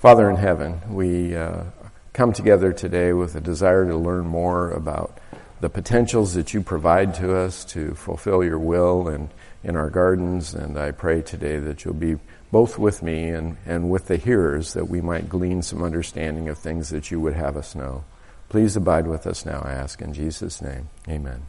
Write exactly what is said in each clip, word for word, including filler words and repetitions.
Father in heaven, we uh, come together today with a desire to learn more about the potentials that you provide to us to fulfill your will and in our gardens, and I pray today that you'll be both with me and, and with the hearers, that we might glean some understanding of things that you would have us know. Please abide with us now, I ask in Jesus' name. Amen.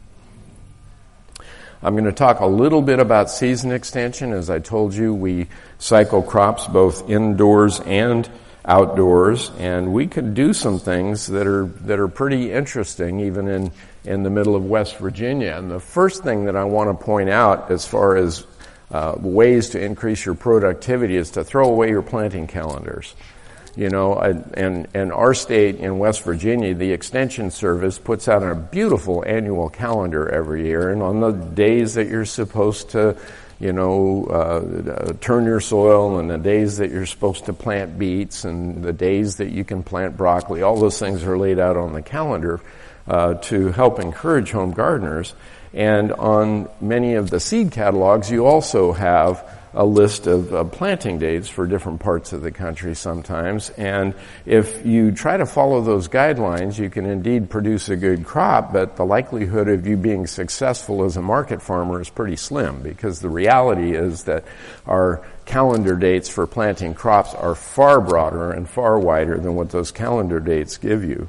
I'm going to talk a little bit about season extension. As I told you, we cycle crops both indoors and outdoors, and we could do some things that are that are pretty interesting even in, in the middle of West Virginia. And the first thing that I want to point out as far as uh, ways to increase your productivity is to throw away your planting calendars. You know, and, and our state in West Virginia, the Extension Service puts out a beautiful annual calendar every year, and on the days that you're supposed to, you know, uh, turn your soil, and the days that you're supposed to plant beets, and the days that you can plant broccoli, all those things are laid out on the calendar uh, to help encourage home gardeners. And on many of the seed catalogs, you also have a list of uh, planting dates for different parts of the country sometimes. And if you try to follow those guidelines, you can indeed produce a good crop, but the likelihood of you being successful as a market farmer is pretty slim, because the reality is that our calendar dates for planting crops are far broader and far wider than what those calendar dates give you.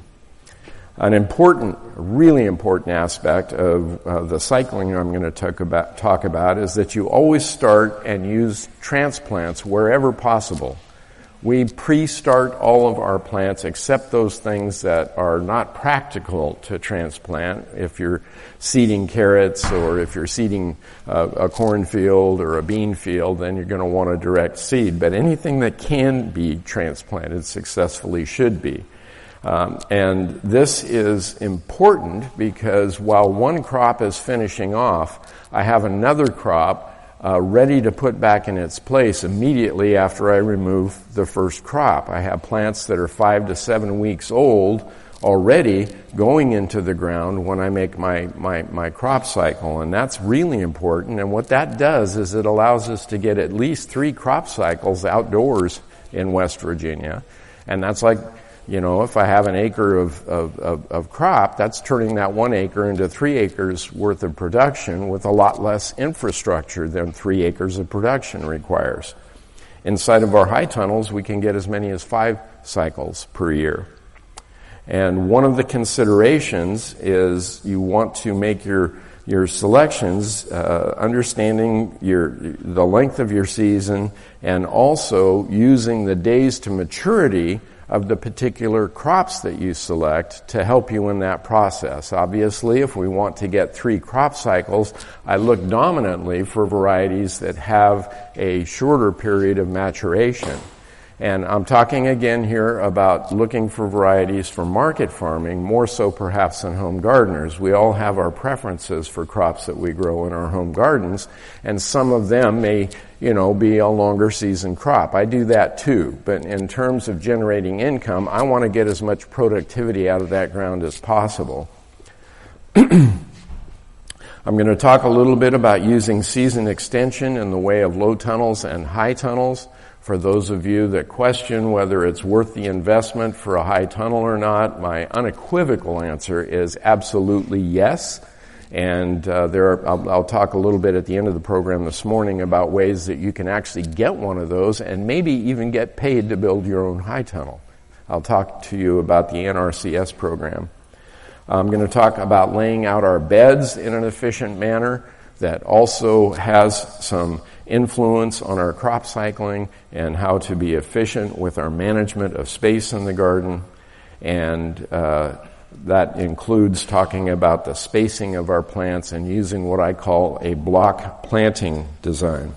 An important, really important aspect of uh, the cycling I'm going to talk about, talk about is that you always start and use transplants wherever possible. We pre-start all of our plants except those things that are not practical to transplant. If you're seeding carrots, or if you're seeding uh, a cornfield or a bean field, then you're going to want a direct seed. But anything that can be transplanted successfully should be. Um, and this is important because while one crop is finishing off, I have another crop uh, ready to put back in its place immediately after I remove the first crop. I have plants that are five to seven weeks old already going into the ground when I make my, my, my crop cycle, and that's really important. And what that does is it allows us to get at least three crop cycles outdoors in West Virginia, and that's like, you know, if I have an acre of, of, of, of crop, that's turning that one acre into three acres worth of production with a lot less infrastructure than three acres of production requires. Inside of our high tunnels, we can get as many as five cycles per year. And one of the considerations is you want to make your your selections, uh, understanding your the length of your season, and also using the days to maturity of the particular crops that you select to help you in that process. Obviously, if we want to get three crop cycles, I look dominantly for varieties that have a shorter period of maturation. And I'm talking again here about looking for varieties for market farming, more so perhaps than home gardeners. We all have our preferences for crops that we grow in our home gardens, and some of them may, you know, be a longer season crop. I do that too, but in terms of generating income, I want to get as much productivity out of that ground as possible. I'm going to talk a little bit about using season extension in the way of low tunnels and high tunnels. For those of you that question whether it's worth the investment for a high tunnel or not, my unequivocal answer is absolutely yes. And uh, there are, I'll, I'll talk a little bit at the end of the program this morning about ways that you can actually get one of those and maybe even get paid to build your own high tunnel. I'll talk to you about the N R C S program. I'm going to talk about laying out our beds in an efficient manner that also has some influence on our crop cycling and how to be efficient with our management of space in the garden. And uh, that includes talking about the spacing of our plants and using what I call a block planting design.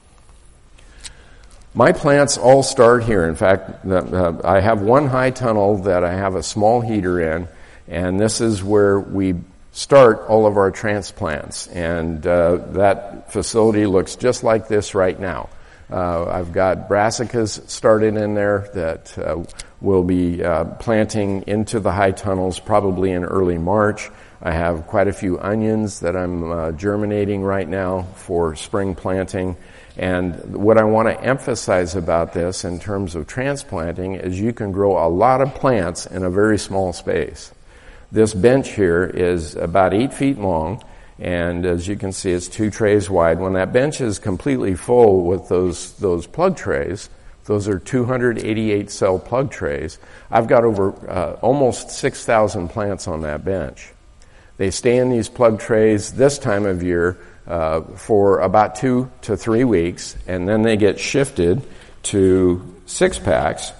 My plants all start here. In fact, uh, I have one high tunnel that I have a small heater in, and this is where we start all of our transplants, and uh, that facility looks just like this right now. Uh, I've got brassicas started in there that uh, will be uh, planting into the high tunnels probably in early March. I have quite a few onions that I'm uh, germinating right now for spring planting, And what I want to emphasize about this in terms of transplanting is you can grow a lot of plants in a very small space. This bench here is about eight feet long, and as you can see, it's two trays wide. When that bench is completely full with those those plug trays, those are two hundred eighty-eight cell plug trays, I've got over uh, almost six thousand plants on that bench. They stay in these plug trays this time of year uh, for about two to three weeks, and then they get shifted to six packs.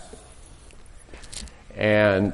And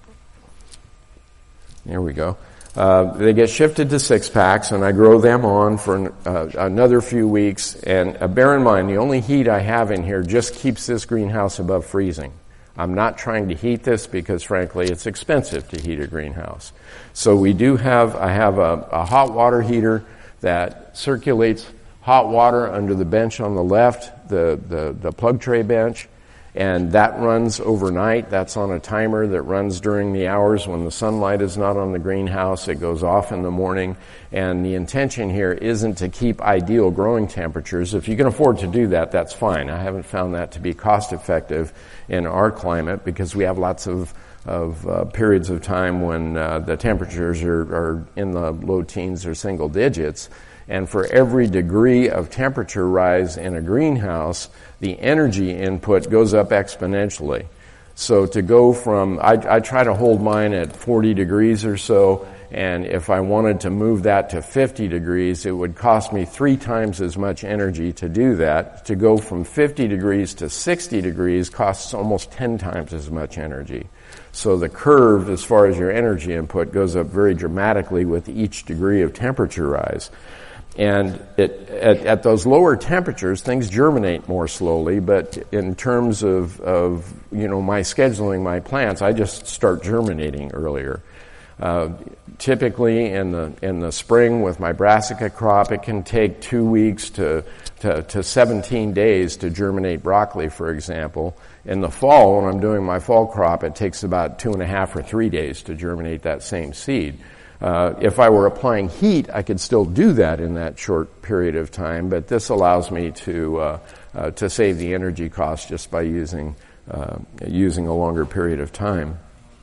there we go. Uh, they get shifted to six packs, and I grow them on for uh, another few weeks. And uh, bear in mind, the only heat I have in here just keeps this greenhouse above freezing. I'm not trying to heat this because, frankly, it's expensive to heat a greenhouse. So we do have, I have a, a hot water heater that circulates hot water under the bench on the left, the, the, the plug tray bench. And that runs overnight. That's on a timer that runs during the hours when the sunlight is not on the greenhouse. It goes off in the morning. And the intention here isn't to keep ideal growing temperatures. If you can afford to do that, that's fine. I haven't found that to be cost effective in our climate because we have lots of of uh, periods of time when uh, the temperatures are, are in the low teens or single digits. And for every degree of temperature rise in a greenhouse, the energy input goes up exponentially. So to go from, I, I try to hold mine at forty degrees or so, and if I wanted to move that to fifty degrees, it would cost me three times as much energy to do that. To go from fifty degrees to sixty degrees costs almost ten times as much energy. So the curve, as far as your energy input, goes up very dramatically with each degree of temperature rise. And it, at, at those lower temperatures, things germinate more slowly, but in terms of, of, you know, my scheduling my plants, I just start germinating earlier. Uh, typically in the, in the spring with my brassica crop, it can take two weeks to, to, to seventeen days to germinate broccoli, for example. In the fall, when I'm doing my fall crop, it takes about two and a half or three days to germinate that same seed. Uh, if I were applying heat, I could still do that in that short period of time, but this allows me to uh, uh, to save the energy cost just by using uh, using a longer period of time.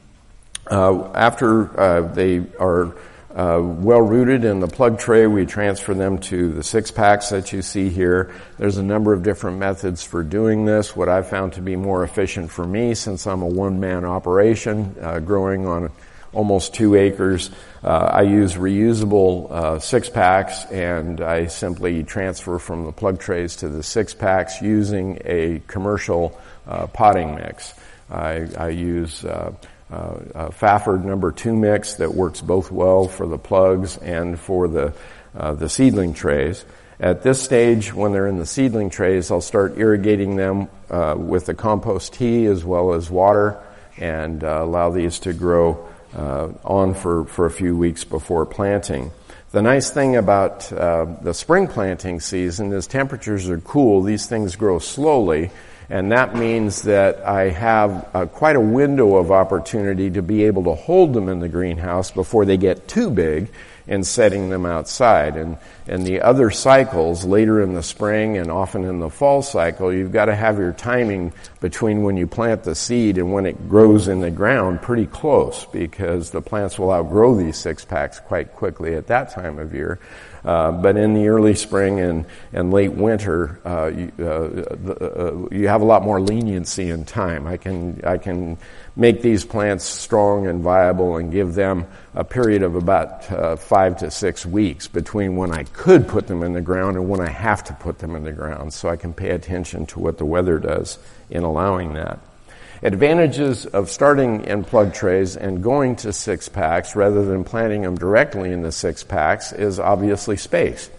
Uh, after uh, they are uh, well rooted in the plug tray, we transfer them to the six packs that you see here. There's a number of different methods for doing this. What I've found to be more efficient for me, since I'm a one-man operation uh, growing on almost two acres. Uh, I use reusable uh, six packs, and I simply transfer from the plug trays to the six packs using a commercial uh, potting mix. I, I use uh, uh, a Fafford number two mix that works both well for the plugs and for the uh, the seedling trays. At this stage, when they're in the seedling trays, I'll start irrigating them uh, with the compost tea as well as water, and uh, allow these to grow Uh, on for, for a few weeks before planting. The nice thing about uh, the spring planting season is temperatures are cool. These things grow slowly, and that means that I have uh, quite a window of opportunity to be able to hold them in the greenhouse before they get too big and setting them outside. And, and the other cycles, later in the spring and often in the fall cycle, you've got to have your timing between when you plant the seed and when it grows in the ground pretty close, because the plants will outgrow these six packs quite quickly at that time of year. Uh, but in the early spring and, and late winter, uh, you, uh, uh, you have a lot more leniency in time. I can, I can make these plants strong and viable and give them a period of about uh, five to six weeks between when I could put them in the ground and when I have to put them in the ground, so I can pay attention to what the weather does in allowing that. Advantages of starting in plug trays and going to six packs rather than planting them directly in the six packs is obviously space.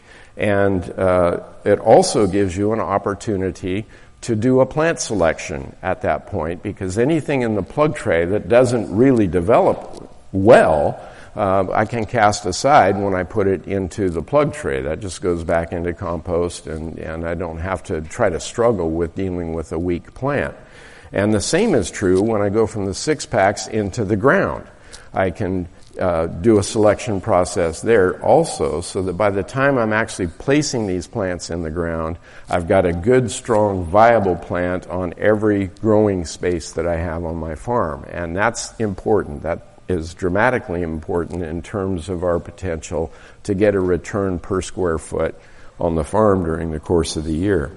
And uh, it also gives you an opportunity to do a plant selection at that point, because anything in the plug tray that doesn't really develop well, uh, I can cast aside when I put it into the plug tray. That just goes back into compost, and, and I don't have to try to struggle with dealing with a weak plant. And the same is true when I go from the six packs into the ground. I can uh, do a selection process there also, so that by the time I'm actually placing these plants in the ground, I've got a good, strong, viable plant on every growing space that I have on my farm. And that's important. That is dramatically important in terms of our potential to get a return per square foot on the farm during the course of the year.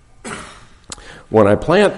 When I plant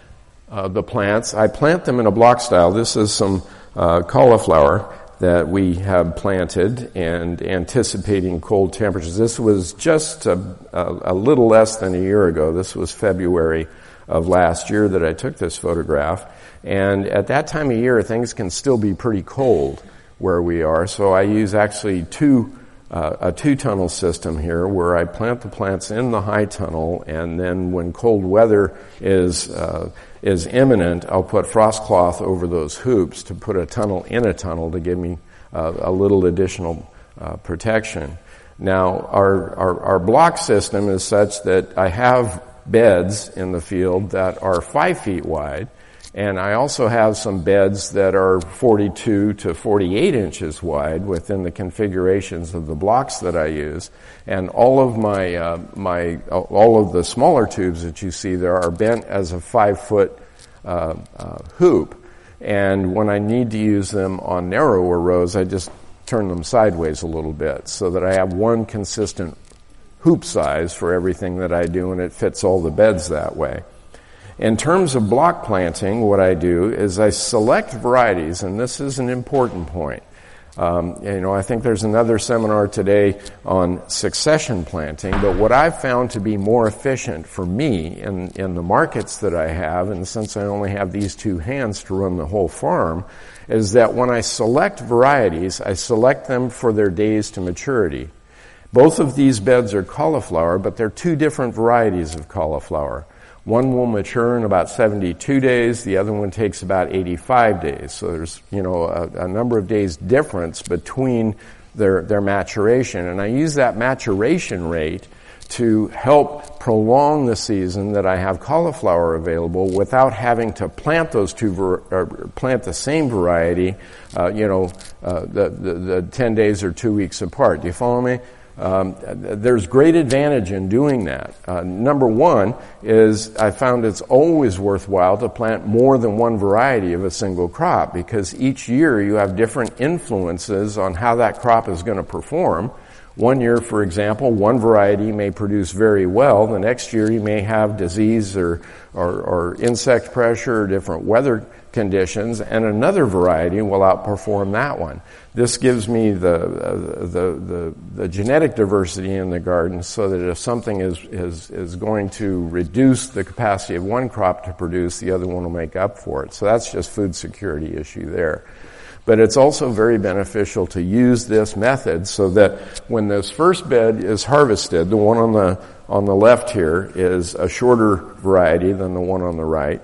uh, the plants, I plant them in a block style. This is some uh, cauliflower that we have planted and anticipating cold temperatures. This was just a, a, a little less than a year ago. This was February of last year that I took this photograph. And at that time of year, things can still be pretty cold where we are. So I use actually two Uh, a two-tunnel system here where I plant the plants in the high tunnel, and then when cold weather is uh, is imminent, I'll put frost cloth over those hoops to put a tunnel in a tunnel to give me uh, a little additional uh, protection. Now, our, our our block system is such that I have beds in the field that are five feet wide, and I also have some beds that are forty-two to forty-eight inches wide within the configurations of the blocks that I use. And all of my, uh, my, all of the smaller tubes that you see there are bent as a five foot, uh, uh, hoop. And when I need to use them on narrower rows, I just turn them sideways a little bit so that I have one consistent hoop size for everything that I do, and it fits all the beds that way. In terms of block planting, what I do is I select varieties, and this is an important point. Um, you know, I think there's another seminar today on succession planting, but what I've found to be more efficient for me in, in the markets that I have, and since I only have these two hands to run the whole farm, is that when I select varieties, I select them for their days to maturity. Both of these beds are cauliflower, but they're two different varieties of cauliflower. One will mature in about seventy-two days. The other one takes about eighty-five days. So there's, you know, a, a number of days difference between their, their maturation. And I use that maturation rate to help prolong the season that I have cauliflower available without having to plant those two, ver- or plant the same variety, uh, you know, uh, the, the, the ten days or two weeks apart. Do you follow me? Um, there's great advantage in doing that. Uh, number one is I found it's always worthwhile to plant more than one variety of a single crop, because each year you have different influences on how that crop is going to perform. One year, for example, one variety may produce very well. The next year you may have disease or, or, or insect pressure or different weather conditions, and another variety will outperform that one. This gives me the, uh, the, the, the genetic diversity in the garden, so that if something is, is, is going to reduce the capacity of one crop to produce, the other one will make up for it. So that's just food security issue there. But it's also very beneficial to use this method so that when this first bed is harvested, the one on the, on the left here is a shorter variety than the one on the right.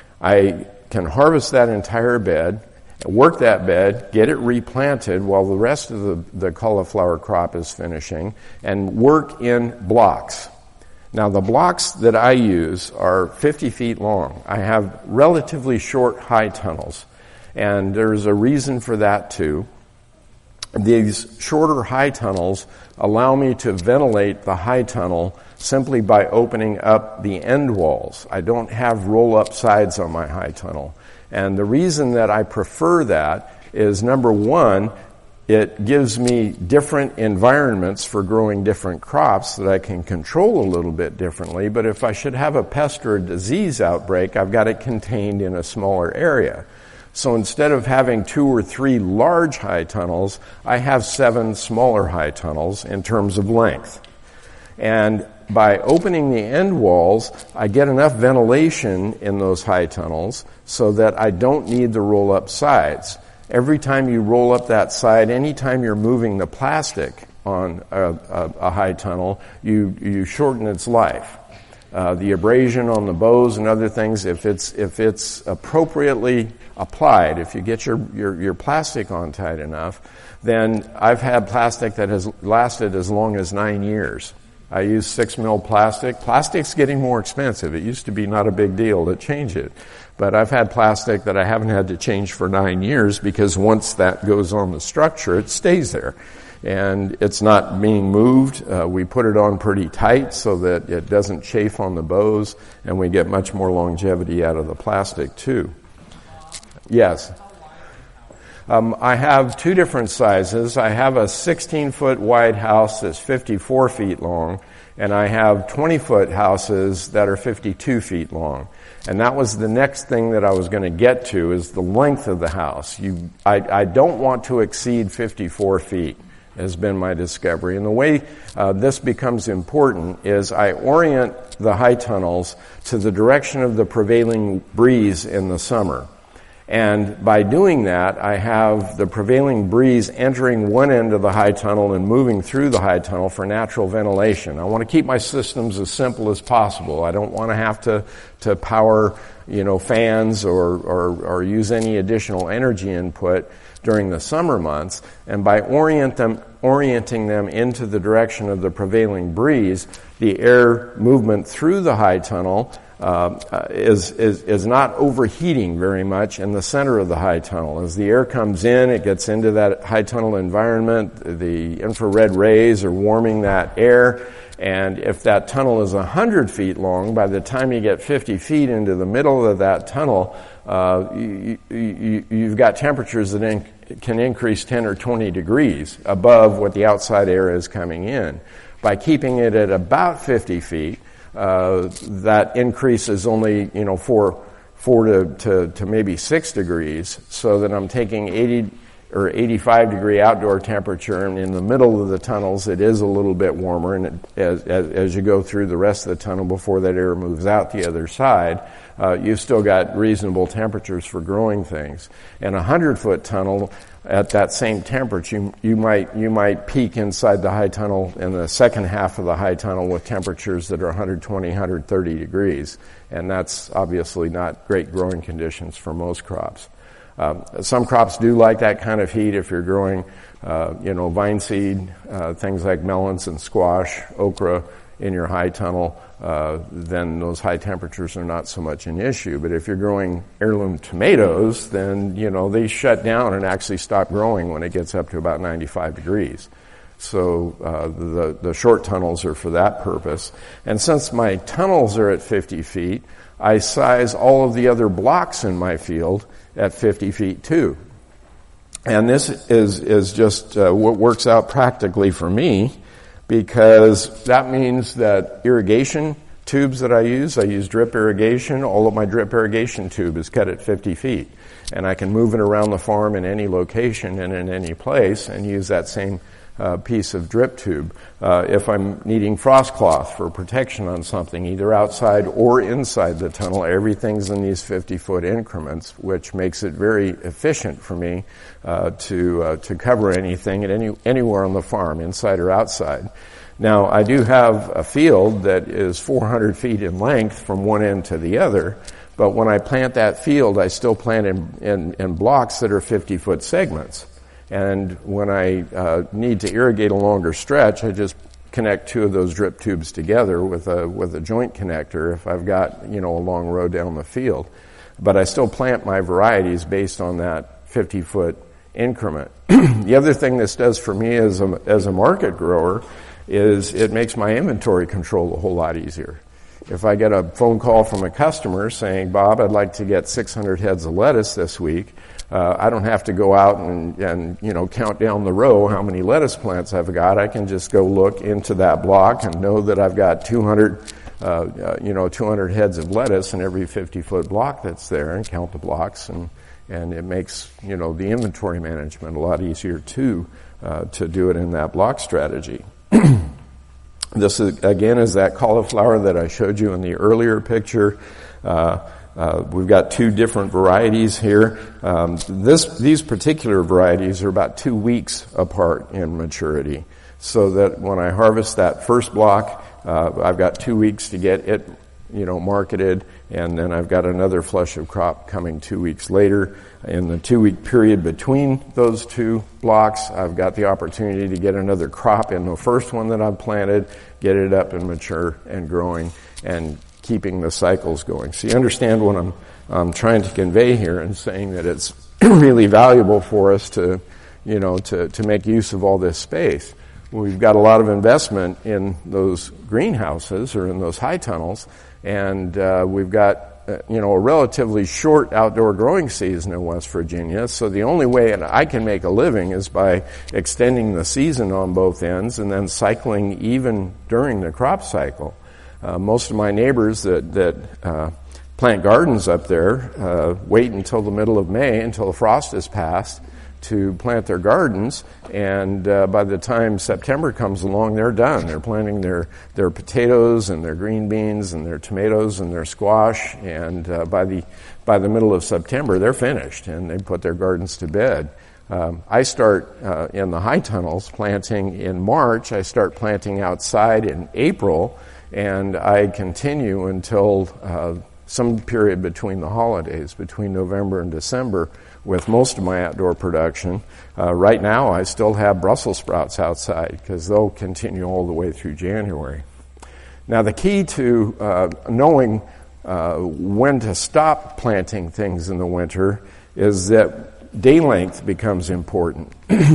I can harvest that entire bed, work that bed, get it replanted while the rest of the, the cauliflower crop is finishing, and work in blocks. Now, the blocks that I use are fifty feet long. I have relatively short high tunnels, and there's a reason for that too. These shorter high tunnels allow me to ventilate the high tunnel simply by opening up the end walls. I don't have roll-up sides on my high tunnel. And the reason that I prefer that is, number one, it gives me different environments for growing different crops that I can control a little bit differently. But if I should have a pest or a disease outbreak, I've got it contained in a smaller area. So instead of having two or three large high tunnels, I have seven smaller high tunnels in terms of length. And by opening the end walls, I get enough ventilation in those high tunnels so that I don't need the roll-up sides. Every time you roll up that side, anytime you're moving the plastic on a, a, a high tunnel, you, you shorten its life. Uh, the abrasion on the bows and other things, if it's, if it's appropriately applied, if you get your, your, your plastic on tight enough, then I've had plastic that has lasted as long as nine years. I use six mil plastic. Plastic's getting more expensive. It used to be not a big deal to change it. But I've had plastic that I haven't had to change for nine years because once that goes on the structure, it stays there. And it's not being moved. Uh, we put it on pretty tight so that it doesn't chafe on the bows, and we get much more longevity out of the plastic too. Yes. Um, I have two different sizes. I have a sixteen foot wide house that's fifty-four feet long, and I have twenty foot houses that are fifty-two feet long. And that was the next thing that I was going to get to, is the length of the house. You, I, I don't want to exceed fifty-four feet, has been my discovery. And the way uh, this becomes important is I orient the high tunnels to the direction of the prevailing breeze in the summer. And by doing that, I have the prevailing breeze entering one end of the high tunnel and moving through the high tunnel for natural ventilation. I want to keep my systems as simple as possible. I don't want to have to, to power, you know, fans or, or, or use any additional energy input during the summer months. And by orient them, orienting them into the direction of the prevailing breeze, the air movement through the high tunnel Uh, is, is, is not overheating very much in the center of the high tunnel. As the air comes in, it gets into that high tunnel environment. The infrared rays are warming that air. And if that tunnel is one hundred feet long, by the time you get fifty feet into the middle of that tunnel, uh, you, you, you've got temperatures that in, can increase ten or twenty degrees above what the outside air is coming in. By keeping it at about fifty feet, Uh, that increase is only, you know, four, four to, to, to maybe six degrees, so that I'm taking eighty or eighty-five degree outdoor temperature, and in the middle of the tunnels it is a little bit warmer, and it, as, as, as you go through the rest of the tunnel before that air moves out the other side, uh, you've still got reasonable temperatures for growing things. And a hundred foot tunnel, at that same temperature, you, you might you might peak inside the high tunnel in the second half of the high tunnel with temperatures that are one hundred twenty, one hundred thirty degrees, and that's obviously not great growing conditions for most crops. Um, some crops do like that kind of heat. If you're growing, uh, you know, vine seed, uh, things like melons and squash, okra in your high tunnel, uh, then those high temperatures are not so much an issue. But if you're growing heirloom tomatoes, then, you know, they shut down and actually stop growing when it gets up to about ninety-five degrees. So uh, the, the short tunnels are for that purpose. And since my tunnels are at fifty feet, I size all of the other blocks in my field at fifty feet too. And this is, is just uh, what works out practically for me, because that means that irrigation tubes that I use, I use drip irrigation. All of my drip irrigation tube is cut at fifty feet. And I can move it around the farm in any location and in any place and use that same uh, piece of drip tube. Uh, if I'm needing frost cloth for protection on something, either outside or inside the tunnel, everything's in these fifty foot increments, which makes it very efficient for me uh, to uh, to cover anything at any anywhere on the farm, inside or outside. Now, I do have a field that is four hundred feet in length from one end to the other, but when I plant that field, I still plant in, in, in blocks that are fifty foot segments. And when I uh, need to irrigate a longer stretch, I just connect two of those drip tubes together with a with a joint connector if I've got, you know, a long row down the field. But I still plant my varieties based on that fifty foot increment. The other thing this does for me as a, as a market grower is it makes my inventory control a whole lot easier. If I get a phone call from a customer saying, Bob, I'd like to get six hundred heads of lettuce this week, uh, I don't have to go out and, and, you know, count down the row how many lettuce plants I've got. I can just go look into that block and know that I've got two hundred, uh, uh, you know, two hundred heads of lettuce in every fifty foot block that's there, and count the blocks, and, and it makes, you know, the inventory management a lot easier too, uh, to do it in that block strategy. This is, again, is that cauliflower that I showed you in the earlier picture. Uh, uh, we've got two different varieties here. Um, this, these particular varieties are about two weeks apart in maturity, so that when I harvest that first block, uh, I've got two weeks to get it, you know, marketed, and then I've got another flush of crop coming two weeks later. In the two-week period between those two blocks, I've got the opportunity to get another crop in the first one that I've planted, get it up and mature and growing, and keeping the cycles going. So you understand what I'm I'm trying to convey here in saying that it's really valuable for us to, you know, to, to make use of all this space. We've got a lot of investment in those greenhouses or in those high tunnels, and uh, we've got uh, you know a relatively short outdoor growing season in West Virginia. So the only way I can make a living is by extending the season on both ends and then cycling even during the crop cycle. Uh, most of my neighbors that that uh, plant gardens up there uh, wait until the middle of May, until the frost has passed, to plant their gardens, and uh, by the time September comes along, they're done. They're planting their, their potatoes and their green beans and their tomatoes and their squash, and uh, by the by the middle of September, they're finished, and they put their gardens to bed. Um, I start uh, in the high tunnels planting in March. I start planting outside in April, and I continue until uh, some period between the holidays, between November and December, with most of my outdoor production. Uh, right now, I still have Brussels sprouts outside because they'll continue all the way through January. Now, the key to uh, knowing uh, when to stop planting things in the winter is that day length becomes important.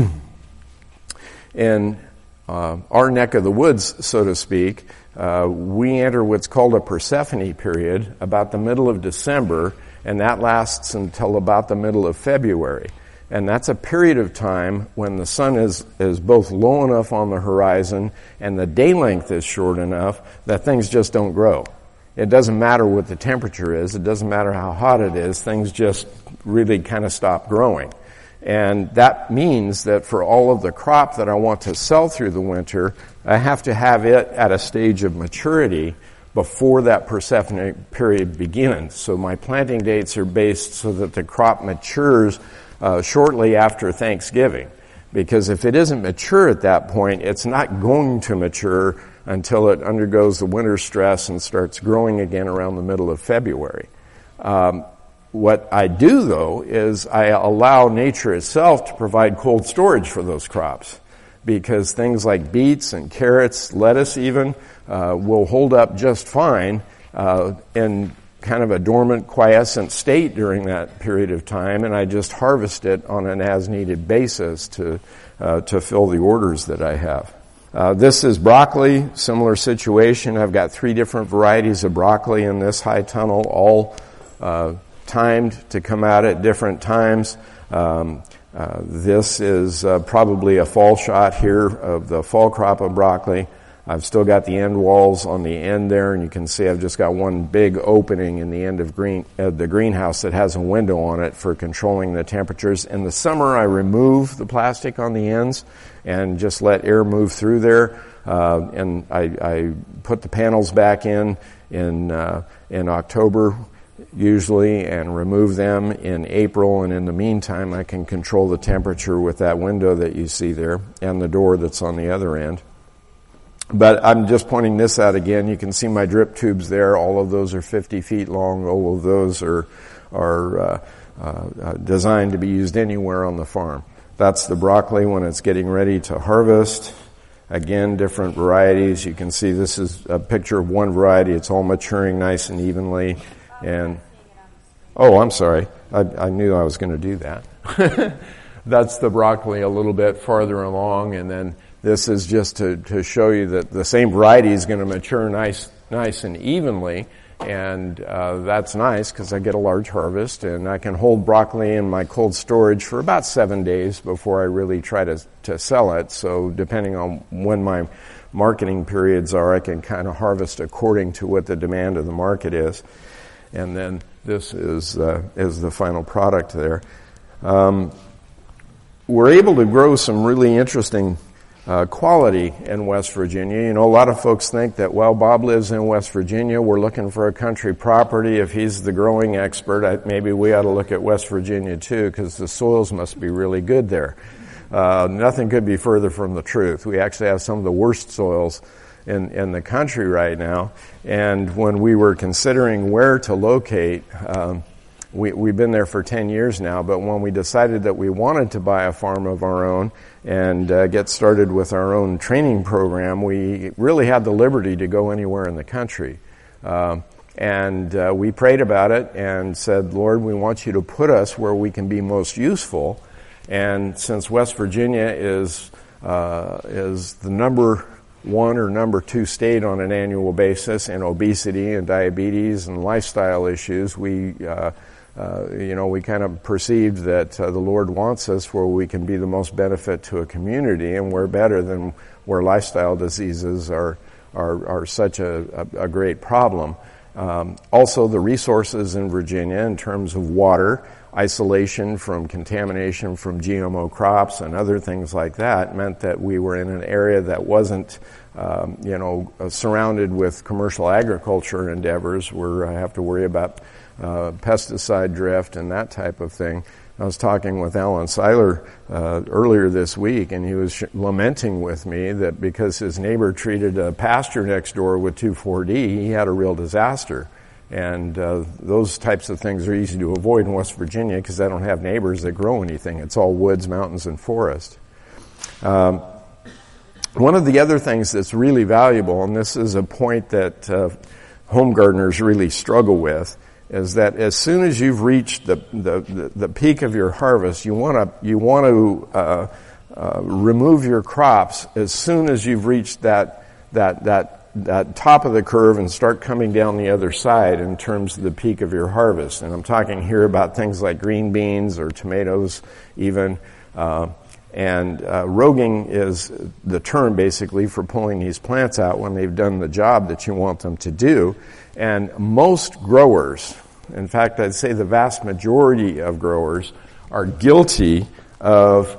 In uh, our neck of the woods, so to speak, uh, we enter what's called a Persephone period about the middle of December, and that lasts until about the middle of February. And that's a period of time when the sun is, is both low enough on the horizon and the day length is short enough that things just don't grow. It doesn't matter what the temperature is. It doesn't matter how hot it is. Things just really kind of stop growing. And that means that for all of the crop that I want to sell through the winter, I have to have it at a stage of maturity before that Persephone period begins. So my planting dates are based so that the crop matures uh, shortly after Thanksgiving. Because if it isn't mature at that point, it's not going to mature until it undergoes the winter stress and starts growing again around the middle of February. Um, what I do, though, is I allow nature itself to provide cold storage for those crops. Because things like beets and carrots, lettuce even, uh, will hold up just fine uh, in kind of a dormant, quiescent state during that period of time, and I just harvest it on an as-needed basis to uh, to fill the orders that I have. Uh, this is broccoli, similar situation. I've got three different varieties of broccoli in this high tunnel, all uh, timed to come out at different times. Um, Uh, this is uh, probably a fall shot here of the fall crop of broccoli. I've still got the end walls on the end there, and you can see I've just got one big opening in the end of green, uh, the greenhouse that has a window on it for controlling the temperatures. In the summer, I remove the plastic on the ends and just let air move through there. Uh, and I, I put the panels back in in uh, in October usually, and remove them in April, and in the meantime I can control the temperature with that window that you see there and the door that's on the other end. But I'm just pointing this out again. You can see my drip tubes there. All of those are fifty feet long. All of those are are uh, uh, designed to be used anywhere on the farm. That's the broccoli when it's getting ready to harvest. Again, different varieties. You can see this is a picture of one variety. It's all maturing nice and evenly. And oh, I'm sorry. I, I knew I was going to do that. That's the broccoli a little bit farther along, and then this is just to, to show you that the same variety is going to mature nice, nice and evenly, and uh, that's nice because I get a large harvest, and I can hold broccoli in my cold storage for about seven days before I really try to to sell it. So depending on when my marketing periods are, I can kind of harvest according to what the demand of the market is. And then this is uh, is the final product there. Um, we're able to grow some really interesting uh, quality in West Virginia. You know, a lot of folks think that, well, Bob lives in West Virginia. We're looking for a country property. If he's the growing expert, I, maybe we ought to look at West Virginia too, because the soils must be really good there. Uh, nothing could be further from the truth. We actually have some of the worst soils in, in the country right now. And when we were considering where to locate, um, we, we've been there for ten years now, but when we decided that we wanted to buy a farm of our own and uh, get started with our own training program, we really had the liberty to go anywhere in the country. Uh, And uh, we prayed about it and said, Lord, we want you to put us where we can be most useful. And since West Virginia is uh, is the number one or number two state on an annual basis in obesity and diabetes and lifestyle issues, we uh, uh, you know we kind of perceived that uh, the Lord wants us where we can be the most benefit to a community, and we're better than where lifestyle diseases are are, are such a, a, a great problem. Um, also, the resources in Virginia in terms of water, isolation from contamination from G M O crops and other things like that meant that we were in an area that wasn't, um, you know, uh, surrounded with commercial agriculture endeavors where I have to worry about uh, pesticide drift and that type of thing. I was talking with Alan Seiler uh, earlier this week, and he was sh- lamenting with me that because his neighbor treated a pasture next door with two four D, he had a real disaster. And uh, those types of things are easy to avoid in West Virginia because I don't have neighbors that grow anything. It's all woods, mountains, and forest. Um, one of the other things that's really valuable, and this is a point that uh, home gardeners really struggle with, is that as soon as you've reached the the, the, the peak of your harvest, you want to you want to uh, uh, remove your crops as soon as you've reached that that that that top of the curve and start coming down the other side in terms of the peak of your harvest. And I'm talking here about things like green beans or tomatoes even. Uh, and uh, roguing is the term basically for pulling these plants out when they've done the job that you want them to do. And most growers, in fact, I'd say the vast majority of growers, are guilty of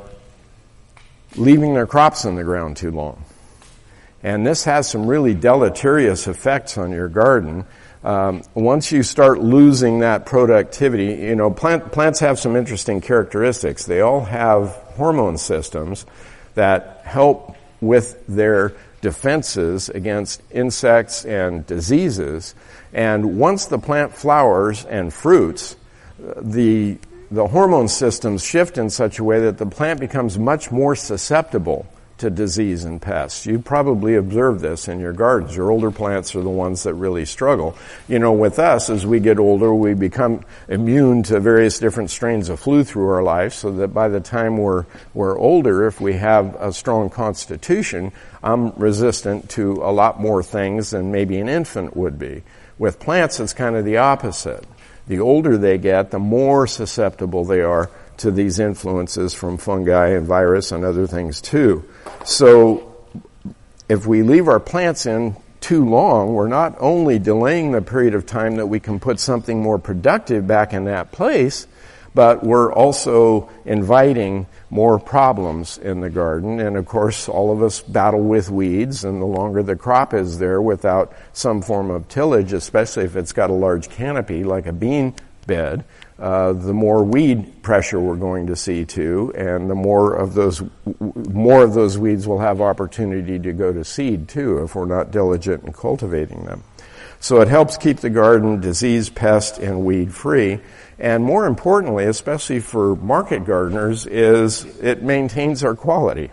leaving their crops in the ground too long. And this has some really deleterious effects on your garden. Um, once you start losing that productivity, you know, plant, plants have some interesting characteristics. They all have hormone systems that help with their defenses against insects and diseases. And once the plant flowers and fruits, the the hormone systems shift in such a way that the plant becomes much more susceptible to disease and pests. You probably observed this in your gardens. Your older plants are the ones that really struggle. You know, with us, as we get older, we become immune to various different strains of flu through our life, so that by the time we're we're older, if we have a strong constitution, I'm resistant to a lot more things than maybe an infant would be. With plants, it's kind of the opposite. The older they get, the more susceptible they are to these influences from fungi and virus and other things too. So if we leave our plants in too long, we're not only delaying the period of time that we can put something more productive back in that place, but we're also inviting more problems in the garden. And of course, all of us battle with weeds, and the longer the crop is there without some form of tillage, especially if it's got a large canopy like a bean bed, Uh, the more weed pressure we're going to see too, and the more of those more of those weeds will have opportunity to go to seed too if we're not diligent in cultivating them. So it helps keep the garden disease, pest, and weed free. And more importantly, especially for market gardeners, is it maintains our quality.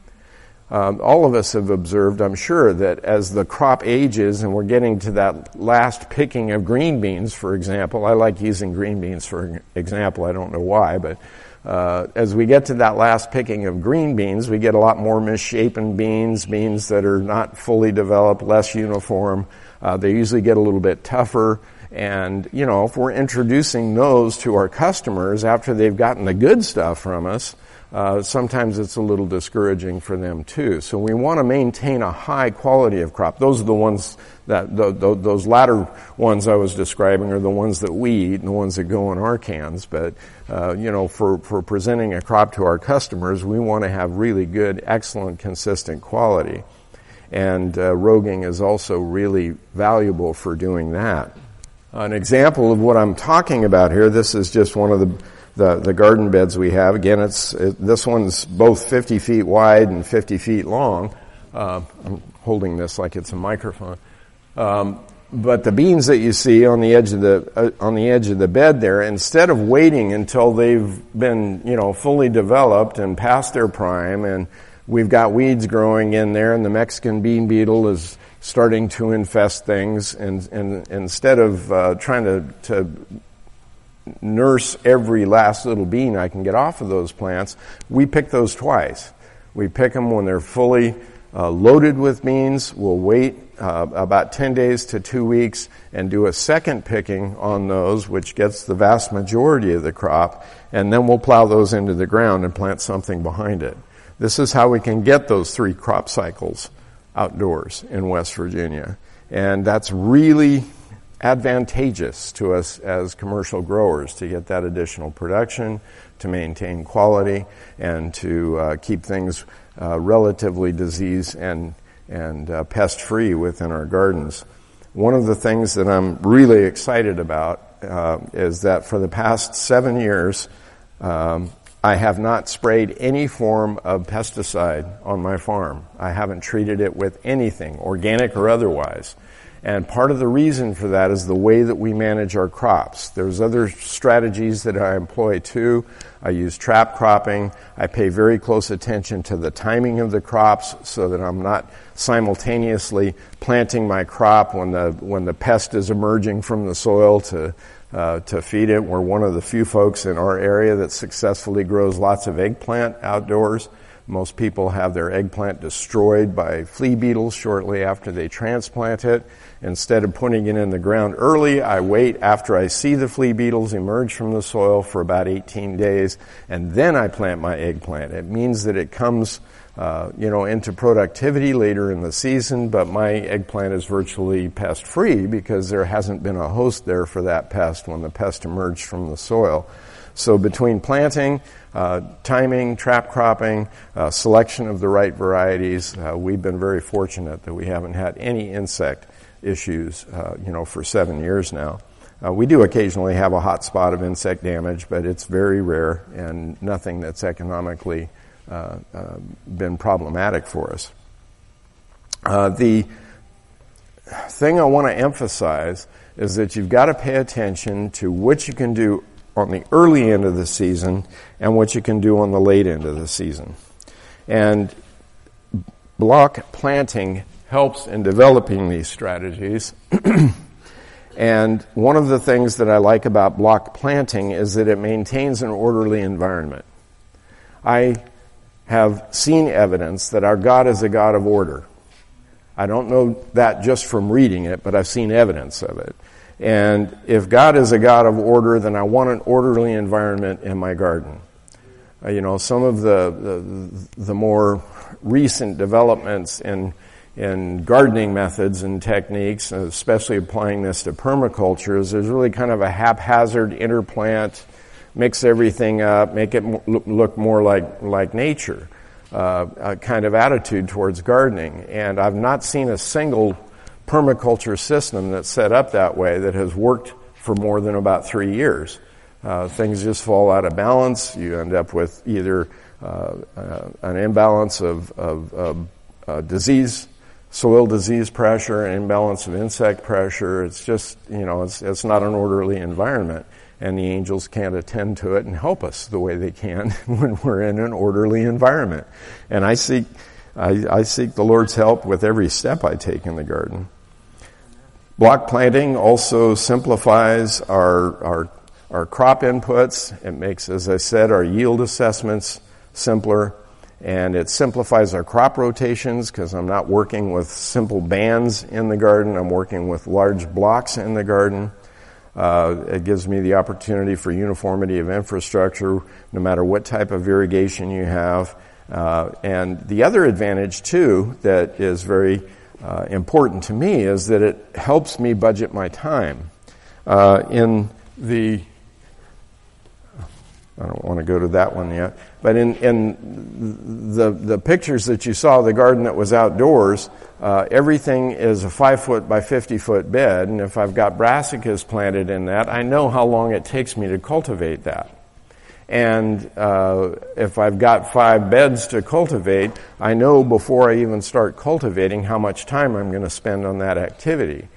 Um, all of us have observed, I'm sure, that as the crop ages and we're getting to that last picking of green beans, for example, I like using green beans for example, I don't know why, but uh, as we get to that last picking of green beans, we get a lot more misshapen beans, beans that are not fully developed, less uniform. Uh, they usually get a little bit tougher. And, you know, if we're introducing those to our customers after they've gotten the good stuff from us, Uh, sometimes it's a little discouraging for them too. So we want to maintain a high quality of crop. Those are the ones that, the, the, those latter ones I was describing are the ones that we eat and the ones that go in our cans. But, uh, you know, for, for presenting a crop to our customers, we want to have really good, excellent, consistent quality. And, uh, roguing is also really valuable for doing that. An example of what I'm talking about here, this is just one of the The, the garden beds we have. Again, it's it, this one's both fifty feet wide and fifty feet long. Uh, I'm holding this like it's a microphone. Um, but the beans that you see on the edge of the uh, on the edge of the bed there, instead of waiting until they've been, you know, fully developed and past their prime, and we've got weeds growing in there, and the Mexican bean beetle is starting to infest things, and, and instead of uh, trying to, to nurse every last little bean I can get off of those plants, we pick those twice. We pick them when they're fully uh, loaded with beans. We'll wait uh, about ten days to two weeks and do a second picking on those, which gets the vast majority of the crop, and then we'll plow those into the ground and plant something behind it. This is how we can get those three crop cycles outdoors in West Virginia. And that's really advantageous to us as commercial growers to get that additional production, to maintain quality, and to uh, keep things uh, relatively disease and, and uh, pest-free within our gardens. One of the things that I'm really excited about uh, is that for the past seven years, um, I have not sprayed any form of pesticide on my farm. I haven't treated it with anything, organic or otherwise. And part of the reason for that is the way that we manage our crops. There's other strategies that I employ too. I use trap cropping. I pay very close attention to the timing of the crops so that I'm not simultaneously planting my crop when the when the pest is emerging from the soil to uh, to feed it. We're one of the few folks in our area that successfully grows lots of eggplant outdoors. Most people have their eggplant destroyed by flea beetles shortly after they transplant it. Instead of putting it in the ground early, I wait after I see the flea beetles emerge from the soil for about eighteen days, and then I plant my eggplant. It means that it comes, uh, you know, into productivity later in the season, but my eggplant is virtually pest-free because there hasn't been a host there for that pest when the pest emerged from the soil. So between planting, uh, timing, trap cropping, uh, selection of the right varieties, uh, we've been very fortunate that we haven't had any insect issues, uh, you know, for seven years now. Uh, we do occasionally have a hot spot of insect damage, but it's very rare and nothing that's economically uh, uh, been problematic for us. Uh, the thing I want to emphasize is that you've got to pay attention to what you can do on the early end of the season and what you can do on the late end of the season. And block planting helps in developing these strategies. And one of the things that I like about block planting is that it maintains an orderly environment. I have seen evidence that our God is a God of order. I don't know that just from reading it, but I've seen evidence of it. And if God is a God of order, then I want an orderly environment in my garden. Uh, you know, some of the, the the more recent developments in in gardening methods and techniques, especially applying this to permaculture, is there's really kind of a haphazard interplant, mix everything up, make it look more like like nature, uh, a kind of attitude towards gardening. And I've not seen a single permaculture system that's set up that way that has worked for more than about three years. Uh, things just fall out of balance. You end up with either uh, uh, an imbalance of, of, of uh, disease, soil disease pressure, an imbalance of insect pressure. It's just, you know, it's, it's not an orderly environment, and the angels can't attend to it and help us the way they can when we're in an orderly environment. And I seek, I, I seek the Lord's help with every step I take in the garden. Block planting also simplifies our, our, our crop inputs. It makes, as I said, our yield assessments simpler, and it simplifies our crop rotations because I'm not working with simple bands in the garden. I'm working with large blocks in the garden. Uh, it gives me the opportunity for uniformity of infrastructure no matter what type of irrigation you have. Uh, and the other advantage, too, that is very Uh, important to me is that it helps me budget my time. Uh, in the, I don't want to go to that one yet, but in, in the the pictures that you saw, the garden that was outdoors, uh, everything is a five foot by fifty foot bed, and if I've got brassicas planted in that, I know how long it takes me to cultivate that. And uh, if I've got five beds to cultivate, I know before I even start cultivating how much time I'm going to spend on that activity.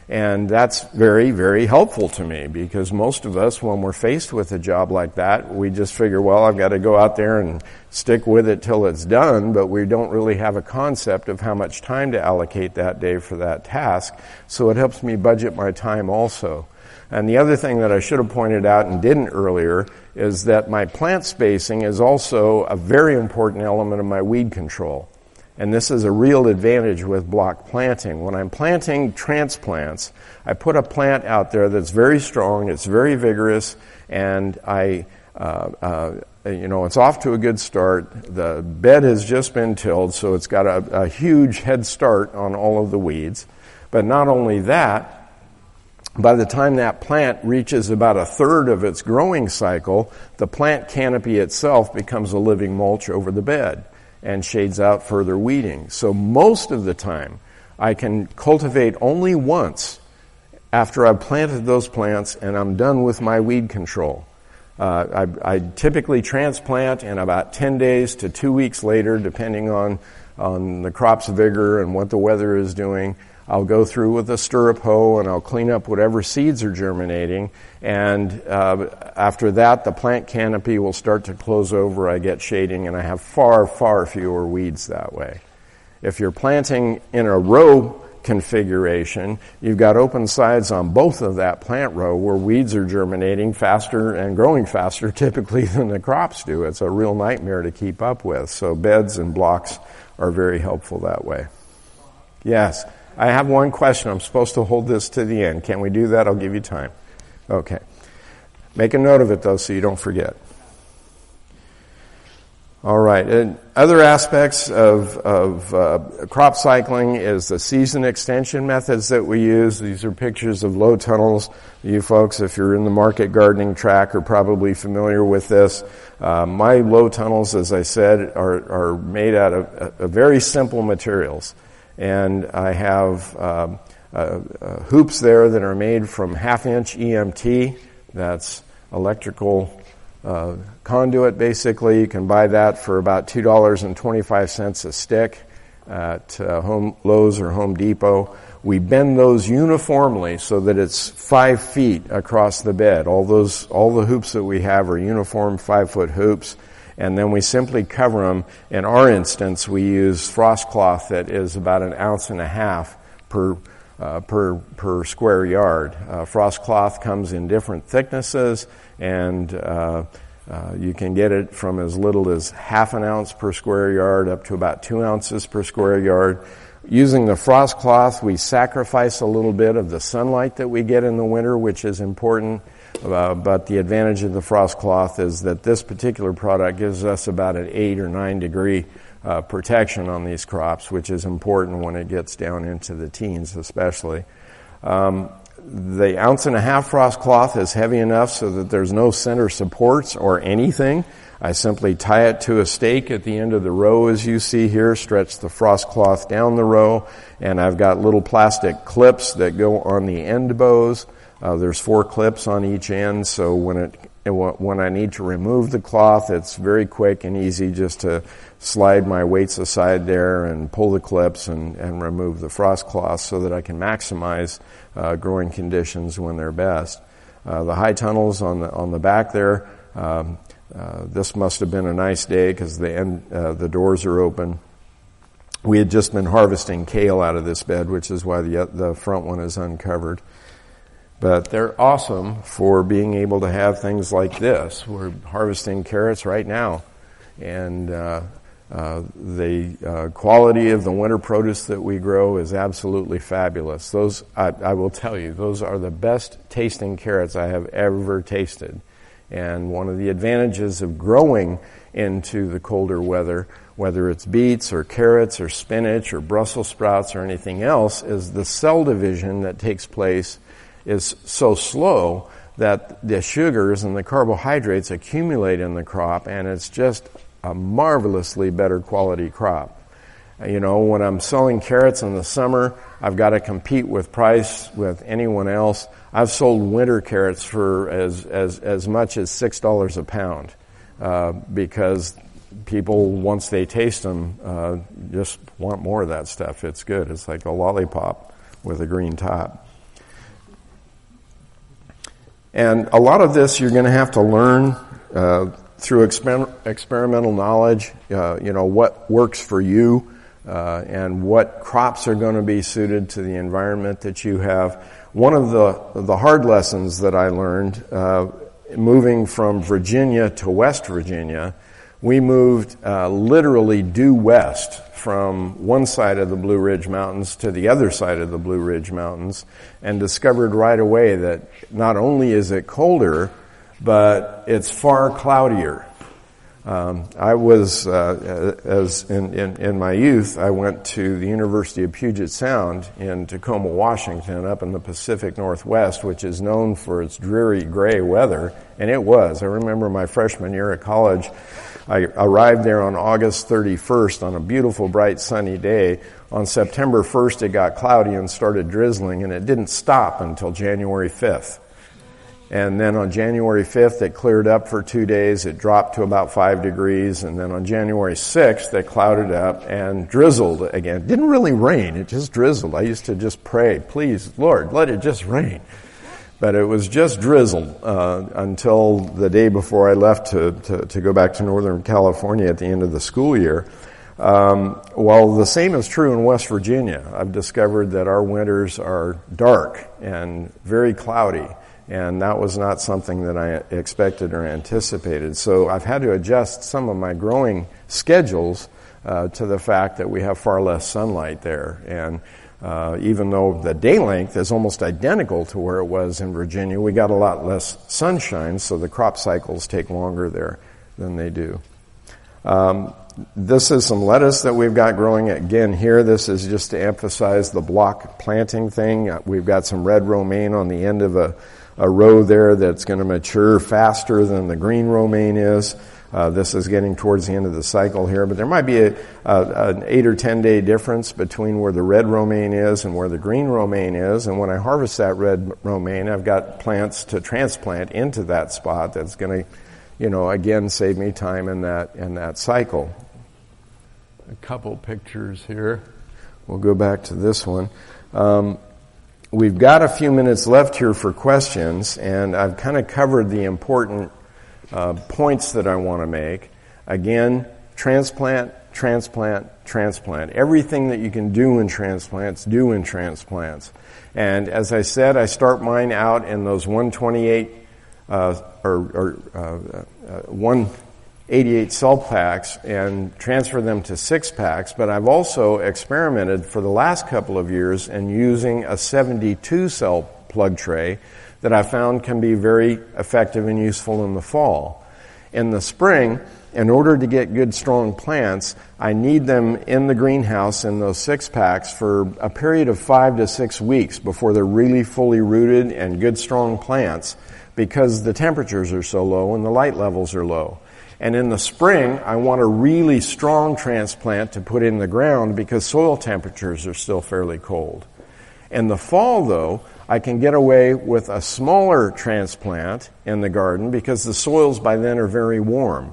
And that's very, very helpful to me, because most of us, when we're faced with a job like that, we just figure, well, I've got to go out there and stick with it till it's done, but we don't really have a concept of how much time to allocate that day for that task. So it helps me budget my time also. And the other thing that I should have pointed out and didn't earlier is that my plant spacing is also a very important element of my weed control. And this is a real advantage with block planting. When I'm planting transplants, I put a plant out there that's very strong, it's very vigorous, and I, uh, uh, you know, it's off to a good start. The bed has just been tilled, so it's got a, a huge head start on all of the weeds. But not only that, by the time that plant reaches about a third of its growing cycle, the plant canopy itself becomes a living mulch over the bed and shades out further weeding. So most of the time, I can cultivate only once after I've planted those plants and I'm done with my weed control. Uh, I, I typically transplant, and about ten days to two weeks later, depending on, on the crop's vigor and what the weather is doing, I'll go through with a stirrup hoe and I'll clean up whatever seeds are germinating. And uh, after that, the plant canopy will start to close over. I get shading, and I have far, far fewer weeds that way. If you're planting in a row configuration, you've got open sides on both of that plant row where weeds are germinating faster and growing faster typically than the crops do. It's a real nightmare to keep up with. So beds and blocks are very helpful that way. Yes. I have one question. I'm supposed to hold this to the end. Can we do that? I'll give you time. Okay. Make a note of it, though, so you don't forget. All right. And other aspects of, of uh, crop cycling is the season extension methods that we use. These are pictures of low tunnels. You folks, if you're in the market gardening track, are probably familiar with this. Uh, my low tunnels, as I said, are, are made out of uh, very simple materials. And I have uh, uh, uh, hoops there that are made from half-inch E M T. That's electrical uh, conduit, basically. You can buy that for about two dollars and twenty-five cents a stick at uh, Home Lowe's or Home Depot. We bend those uniformly so that it's five feet across the bed. All those, all the hoops that we have are uniform five-foot hoops. And then we simply cover them. In our instance, we use frost cloth that is about an ounce and a half per uh, per per square yard. Uh, frost cloth comes in different thicknesses, and uh, uh, you can get it from as little as half an ounce per square yard up to about two ounces per square yard. Using the frost cloth, we sacrifice a little bit of the sunlight that we get in the winter, which is important. Uh, but the advantage of the frost cloth is that this particular product gives us about an eight or nine degree uh, protection on these crops, which is important when it gets down into the teens especially. Um, the ounce and a half frost cloth is heavy enough so that there's no center supports or anything. I simply tie it to a stake at the end of the row, as you see here, stretch the frost cloth down the row, and I've got little plastic clips that go on the end bows. Uh, there's four clips on each end, so when it when I need to remove the cloth, it's very quick and easy just to slide my weights aside there and pull the clips and, and remove the frost cloth so that I can maximize uh, growing conditions when they're best. Uh, the high tunnels on the on the back there, um, uh, this must have been a nice day because the end uh, the doors are open. We had just been harvesting kale out of this bed, which is why the the front one is uncovered. But they're awesome for being able to have things like this. We're harvesting carrots right now. And uh, uh, the uh, quality of the winter produce that we grow is absolutely fabulous. Those, I, I will tell you, those are the best tasting carrots I have ever tasted. And one of the advantages of growing into the colder weather, whether it's beets or carrots or spinach or Brussels sprouts or anything else, is the cell division that takes place is so slow that the sugars and the carbohydrates accumulate in the crop, and it's just a marvelously better quality crop. You know, when I'm selling carrots in the summer, I've got to compete with price with anyone else. I've sold winter carrots for as as as much as six dollars a pound uh, because people, once they taste them, uh, just want more of that stuff. It's good. It's like a lollipop with a green top. And a lot of this you're going to have to learn uh, through exper- experimental knowledge, uh, you know, what works for you uh, and what crops are going to be suited to the environment that you have. One of the, the hard lessons that I learned uh, moving from Virginia to West Virginia, we moved uh, literally due west from one side of the Blue Ridge Mountains to the other side of the Blue Ridge Mountains, and discovered right away that not only is it colder, but it's far cloudier. Um, I was, uh, as in, in, in my youth, I went to the University of Puget Sound in Tacoma, Washington, up in the Pacific Northwest, which is known for its dreary gray weather, and it was. I remember my freshman year at college, I arrived there on August thirty-first on a beautiful, bright, sunny day. On September first, it got cloudy and started drizzling, and it didn't stop until January fifth. And then on January fifth, it cleared up for two days. It dropped to about five degrees. And then on January sixth, it clouded up and drizzled again. It didn't really rain. It just drizzled. I used to just pray, please, Lord, let it just rain. But it was just drizzled uh, until the day before I left to, to, to go back to Northern California at the end of the school year. Um, well, the same is true in West Virginia. I've discovered that our winters are dark and very cloudy. And that was not something that I expected or anticipated. So I've had to adjust some of my growing schedules uh, to the fact that we have far less sunlight there. And uh, even though the day length is almost identical to where it was in Virginia, we got a lot less sunshine, so the crop cycles take longer there than they do. Um, this is some lettuce that we've got growing again here. This is just to emphasize the block planting thing. We've got some red romaine on the end of a a row there that's going to mature faster than the green romaine is. Uh, this is getting towards the end of the cycle here, but there might be a, a, an eight or ten day difference between where the red romaine is and where the green romaine is. And when I harvest that red romaine, I've got plants to transplant into that spot that's going to, you know, again save me time in that in that cycle. A couple pictures here. We'll go back to this one. Um, We've got a few minutes left here for questions, and I've kind of covered the important uh, points that I want to make. Again, transplant, transplant, transplant. Everything that you can do in transplants, do in transplants. And as I said, I start mine out in those one twenty-eight uh, or, or uh, uh, one eighty-eight cell packs and transfer them to six packs, but I've also experimented for the last couple of years in using a seventy-two cell plug tray that I found can be very effective and useful in the fall. In the spring, in order to get good strong plants, I need them in the greenhouse in those six packs for a period of five to six weeks before they're really fully rooted and good strong plants, because the temperatures are so low and the light levels are low. And in the spring, I want a really strong transplant to put in the ground because soil temperatures are still fairly cold. In the fall, though, I can get away with a smaller transplant in the garden because the soils by then are very warm.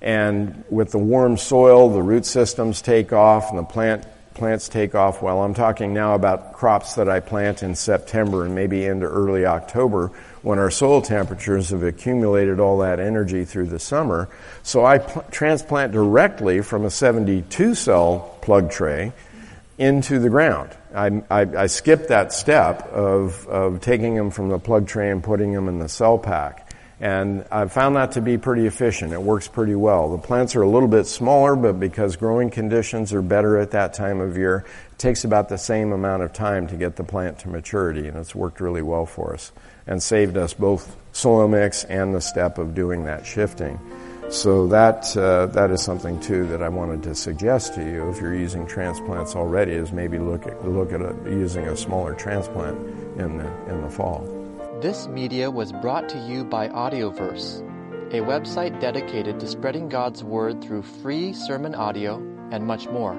And with the warm soil, the root systems take off and the plant plants take off. Well, I'm talking now about crops that I plant in September and maybe into early October when our soil temperatures have accumulated all that energy through the summer. So I pl- transplant directly from a seventy-two cell plug tray into the ground. I, I, I skip that step of, of taking them from the plug tray and putting them in the cell pack. And I've found that to be pretty efficient. It works pretty well. The plants are a little bit smaller, but because growing conditions are better at that time of year, it takes about the same amount of time to get the plant to maturity, and it's worked really well for us and saved us both soil mix and the step of doing that shifting. So that uh, that is something, too, that I wanted to suggest to you if you're using transplants already, is maybe look at, look at a, using a smaller transplant in the, in the fall. This media was brought to you by Audioverse, a website dedicated to spreading God's Word through free sermon audio and much more.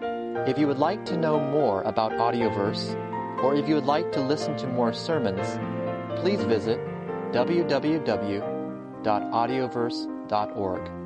If you would like to know more about Audioverse, or if you would like to listen to more sermons, please visit w w w dot audioverse dot org.